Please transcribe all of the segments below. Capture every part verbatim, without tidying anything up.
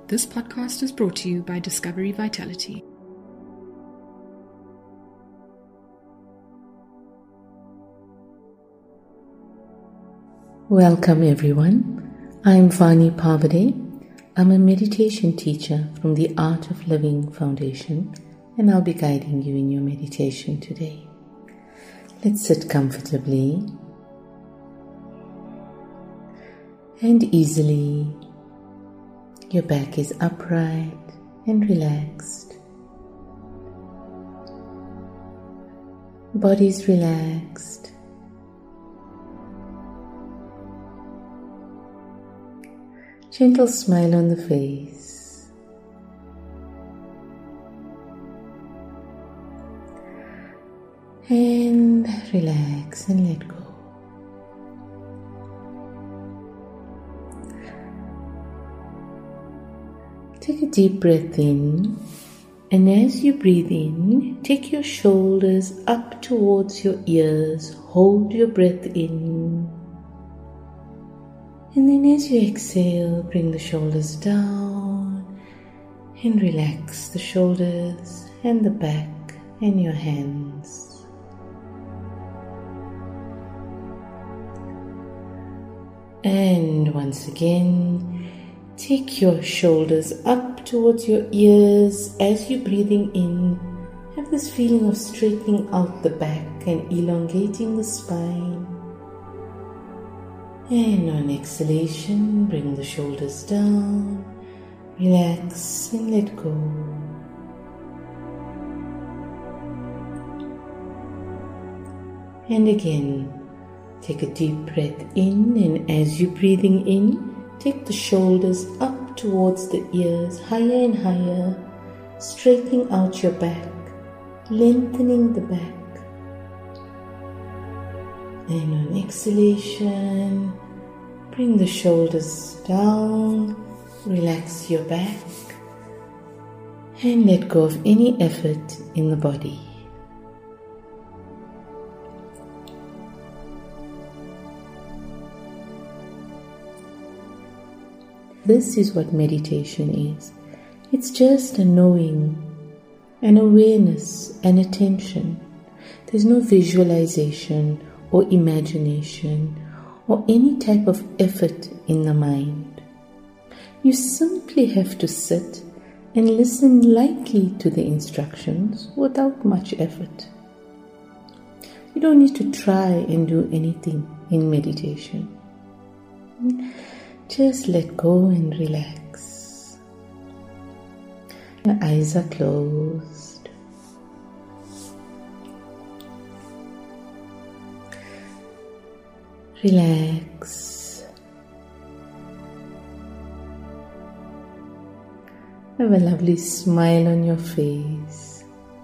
This podcast is brought to you by Discovery Vitality. Welcome everyone. I'm Vani Pavade. I'm a meditation teacher from the Art of Living Foundation, and I'll be guiding you in your meditation today. Let's sit comfortably and easily. Your back is upright and relaxed. Body's relaxed. Gentle smile on the face. And relax and let go. Take a deep breath in, and as you breathe in, take your shoulders up towards your ears. Hold your breath in. And then as you exhale, bring the shoulders down and relax the shoulders and the back and your hands. And once again, take your shoulders up towards your ears. As you're breathing in, have this feeling of straightening out the back and elongating the spine. And on exhalation, bring the shoulders down, relax and let go. And again, take a deep breath in, and as you're breathing in, take the shoulders up towards the ears, higher and higher, straightening out your back, lengthening the back. And on exhalation, bring the shoulders down, relax your back, and let go of any effort in the body. This is what meditation is. It's just a knowing, an awareness, an attention. There's no visualization or imagination or any type of effort in the mind. You simply have to sit and listen lightly to the instructions without much effort. You don't need to try and do anything in meditation. Just let go and relax. The eyes are closed. Relax. Have a lovely smile on your face.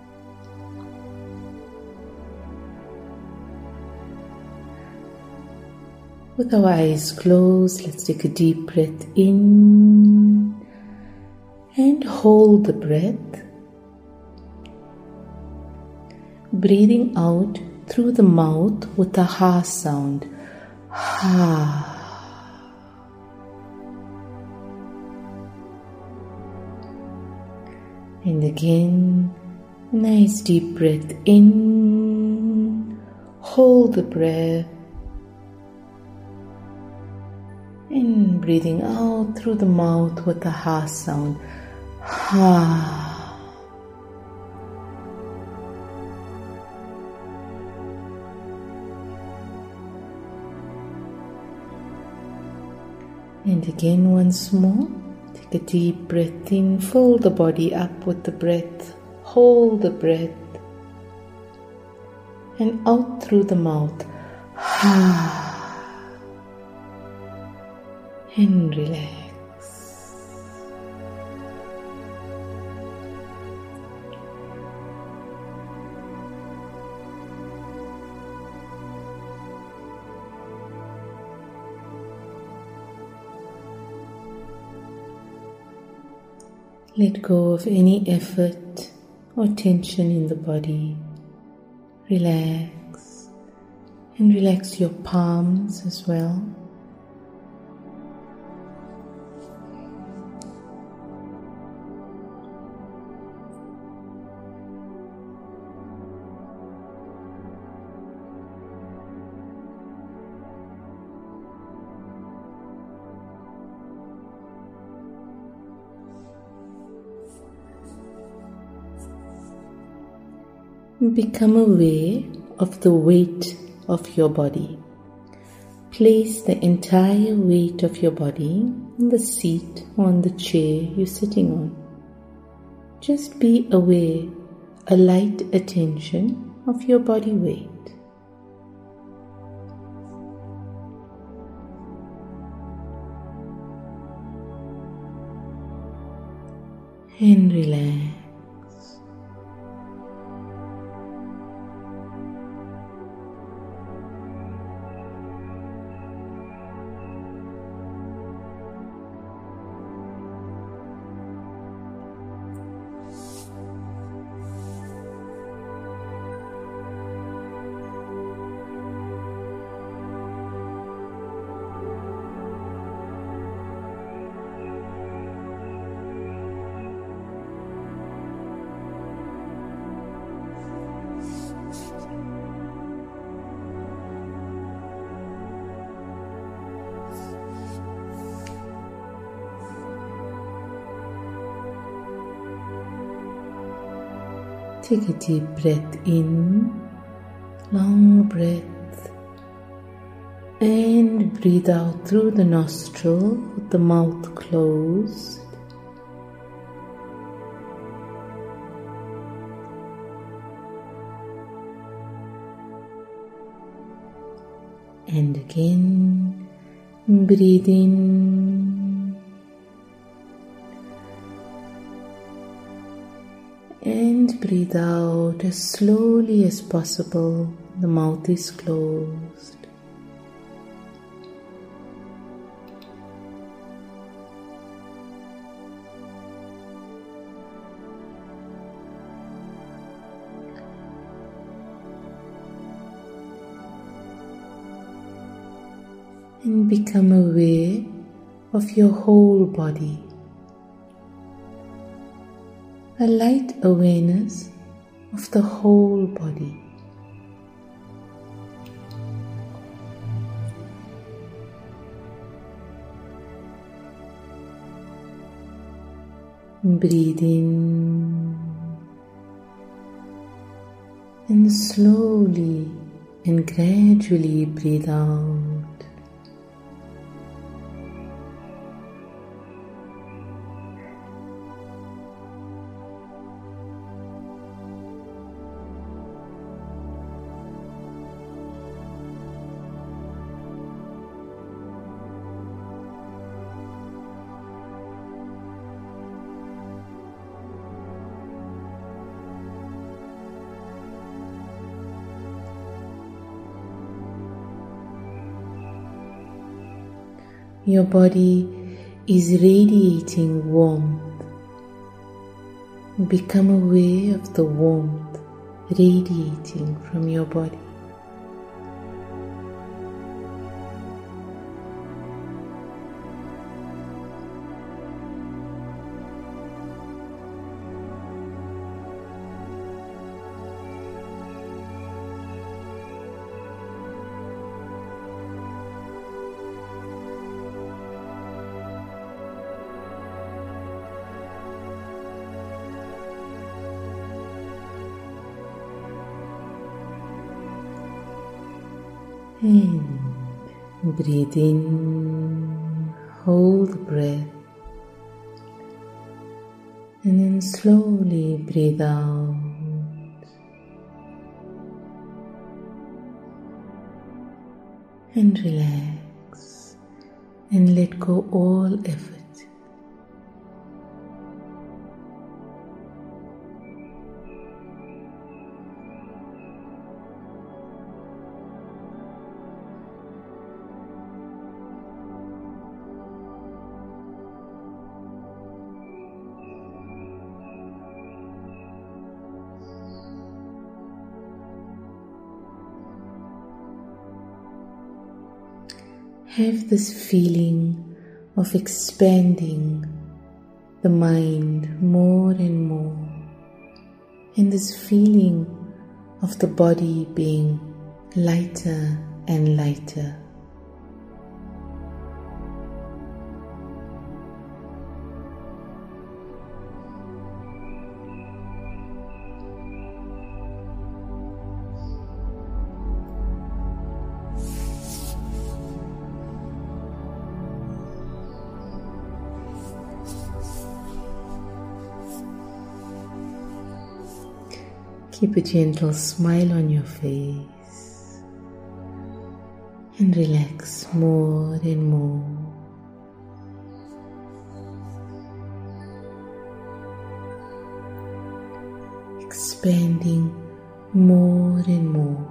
With our eyes closed, let's take a deep breath in and hold the breath. Breathing out through the mouth with a ha sound. Ha. And again, nice deep breath in. Hold the breath. And breathing out through the mouth with a ha sound. Ha. And again once more, take a deep breath in, fill the body up with the breath, hold the breath, and out through the mouth, ha, and relax. Let go of any effort or tension in the body. Relax and relax your palms as well. Become aware of the weight of your body. Place the entire weight of your body on the seat or on the chair you're sitting on. Just be aware, a light attention of your body weight. And relax. Take a deep breath in, long breath, and breathe out through the nostril with the mouth closed. And again, breathe in. And breathe out as slowly as possible. The mouth is closed. And become aware of your whole body. A light awareness of the whole body. Breathe in and slowly and gradually breathe out. Your body is radiating warmth. Become aware of the warmth radiating from your body. And breathe in, hold the breath, and then slowly breathe out. And relax and let go all effort. Have this feeling of expanding the mind more and more, and this feeling of the body being lighter and lighter. Keep a gentle smile on your face and relax more and more. Expanding more and more.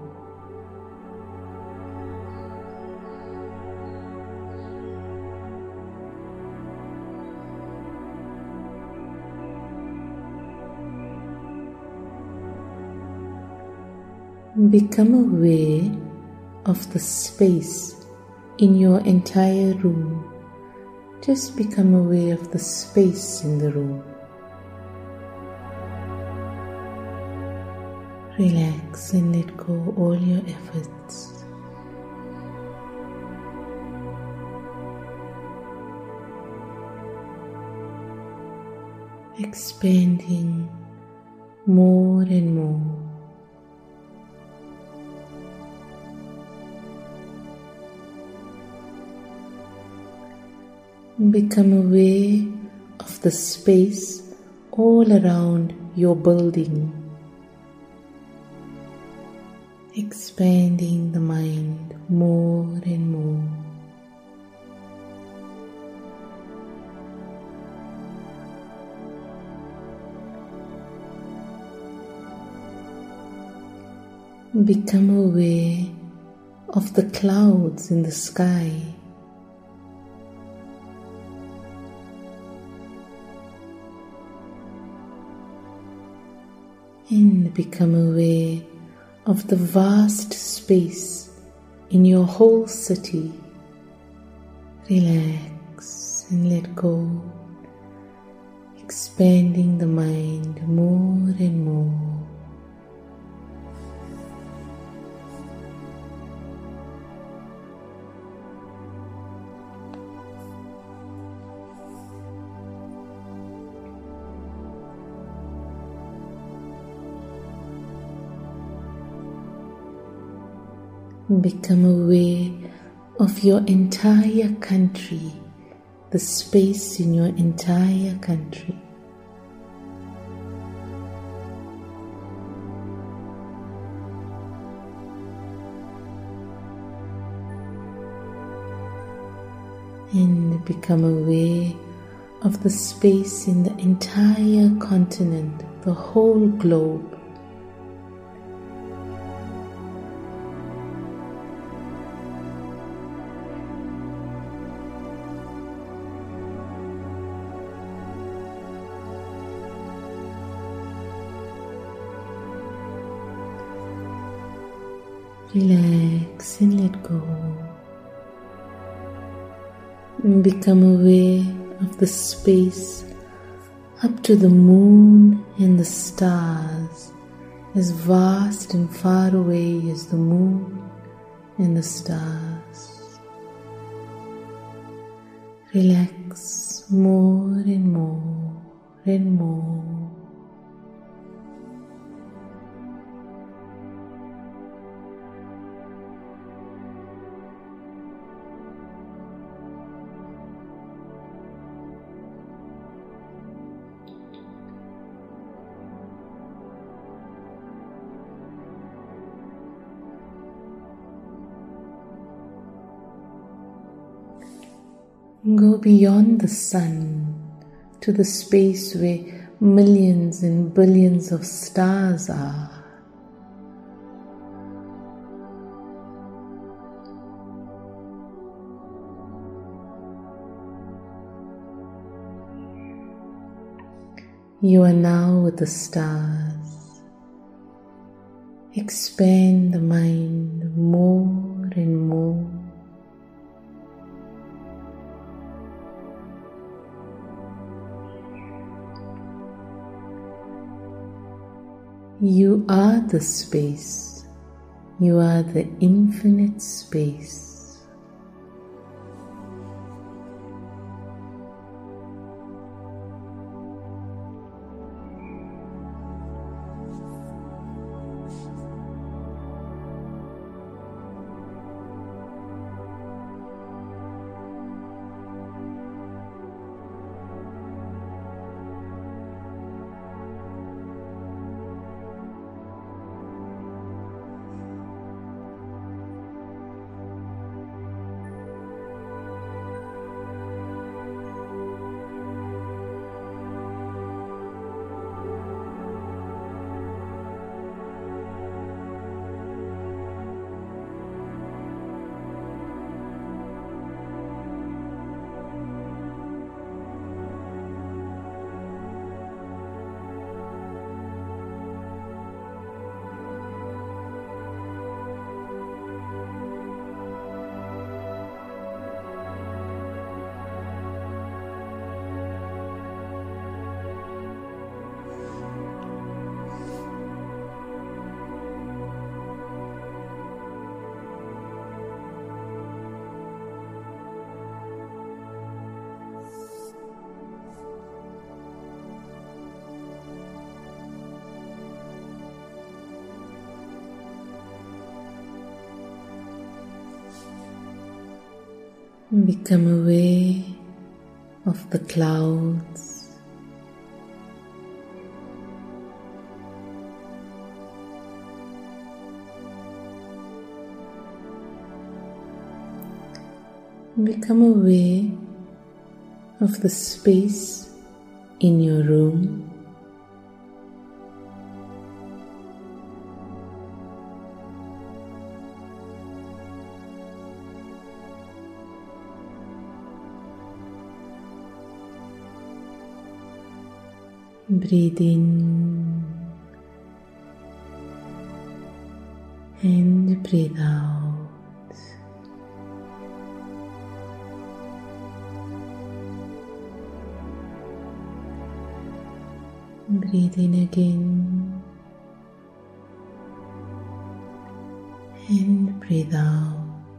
Become aware of the space in your entire room. Just become aware of the space in the room. Relax and let go all your efforts. Expanding more and more. Become aware of the space all around your building, expanding the mind more and more. Become aware of the clouds in the sky. And become aware of the vast space in your whole city. Relax and let go, expanding the mind more and more. Become aware of your entire country, the space in your entire country. And become aware of the space in the entire continent, the whole globe. Relax and let go. And become aware of the space up to the moon and the stars, as vast and far away as the moon and the stars. Relax more and more and more. Go beyond the sun to the space where millions and billions of stars are. You are now with the stars. Expand the mind more and more. You are the space. You are the infinite space. Become aware of the clouds. Become aware of the space in your room. Breathe in and breathe out. Breathe in again and breathe out.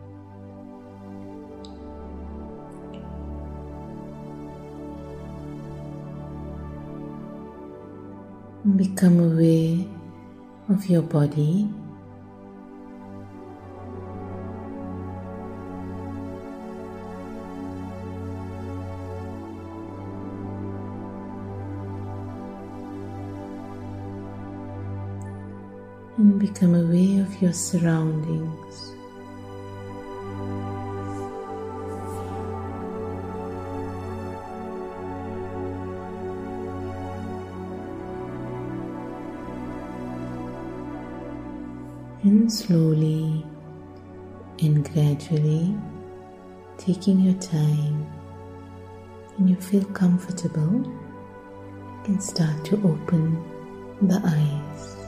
Become aware of your body. And become aware of your surroundings. And slowly and gradually, taking your time, when you feel comfortable, you can start to open the eyes.